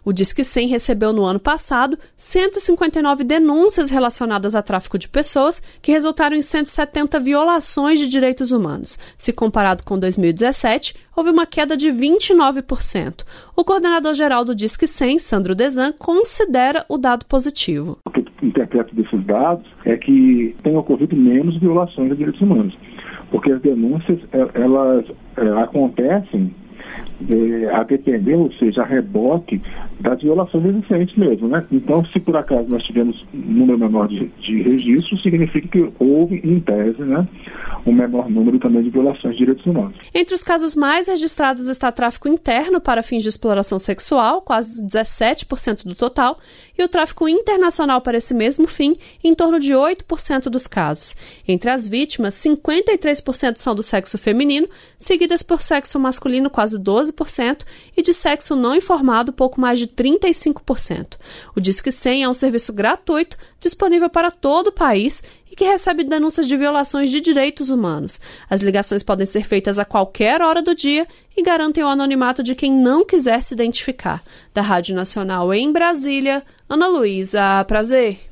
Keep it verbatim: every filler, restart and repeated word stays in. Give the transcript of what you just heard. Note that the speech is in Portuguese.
O Disque cem recebeu no ano passado cento e cinquenta e nove denúncias relacionadas a tráfico de pessoas, que resultaram em cento e setenta violações de direitos humanos. Se comparado com dois mil e dezessete, houve uma queda de vinte e nove por cento. O coordenador-geral do Disque cem, Sandro Desan, considera o dado positivo. O que eu interpreto desses dados é que tem ocorrido menos violações de direitos humanos, porque as denúncias, elas é, acontecem É, a depender, ou seja, a reboque das violações existentes mesmo, né? Então, se por acaso nós tivemos um número menor de, de registros, significa que houve, em tese, né, um menor número também de violações de direitos humanos. Entre os casos mais registrados está tráfico interno para fins de exploração sexual, quase dezessete por cento do total, e o tráfico internacional para esse mesmo fim, em torno de oito por cento dos casos. Entre as vítimas, cinquenta e três por cento são do sexo feminino, seguidas por sexo masculino, quase doze por cento, e de sexo não informado, pouco mais de trinta e cinco por cento. O Disque cem é um serviço gratuito, disponível para todo o país e que recebe denúncias de violações de direitos humanos. As ligações podem ser feitas a qualquer hora do dia e garantem o anonimato de quem não quiser se identificar. Da Rádio Nacional em Brasília, Ana Luísa Prazer.